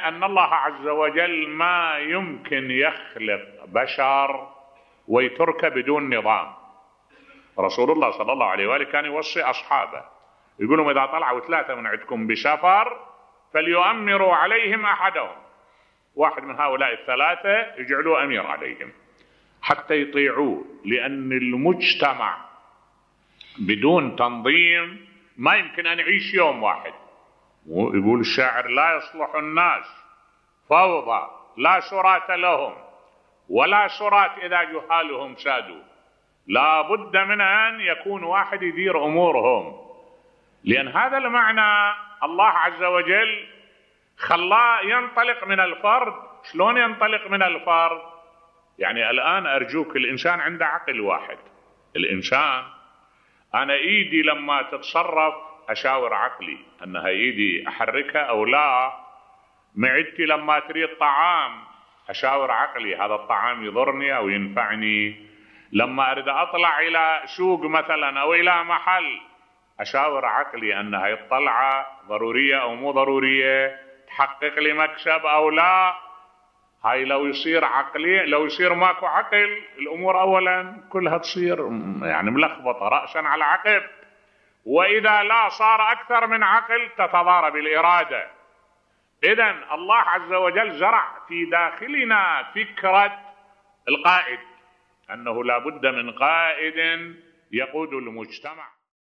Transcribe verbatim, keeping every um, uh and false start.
أن الله عز وجل ما يمكن يخلق بشر ويترك بدون نظام. رسول الله صلى الله عليه وآله كان يوصي أصحابه يقول لهم إذا طلعوا ثلاثة من عندكم بسفر فليؤمروا عليهم أحدهم، واحد من هؤلاء الثلاثة يجعلوه أمير عليهم حتى يطيعوه، لأن المجتمع بدون تنظيم ما يمكن أن يعيش يوم واحد. ويقول الشاعر لا يصلح الناس فوضى لا سرات لهم ولا سرات إذا جهالهم سادوا، لا بد من أن يكون واحد يدير أمورهم. لأن هذا المعنى الله عز وجل خلاه ينطلق من الفرد. شلون ينطلق من الفرد؟ يعني الآن أرجوك، الإنسان عنده عقل واحد. الإنسان أنا إيدي لما تتصرف أشاور عقلي أنها إيدي أحركها أو لا. معدتي لما تريد طعام أشاور عقلي هذا الطعام يضرني أو ينفعني. لما أريد أطلع إلى سوق مثلا أو إلى محل أشاور عقلي أن هاي الطلعة ضرورية أو مو ضرورية، تحقق لي مكسب أو لا. هاي لو يصير عقلي، لو يصير ماكو عقل الأمور أولا كلها تصير يعني ملخبطة رأسا على عقب، وإذا لا صار أكثر من عقل تتضارب الإرادة. إذن الله عز وجل زرع في داخلنا فكرة القائد، أنه لا بد من قائد يقود المجتمع.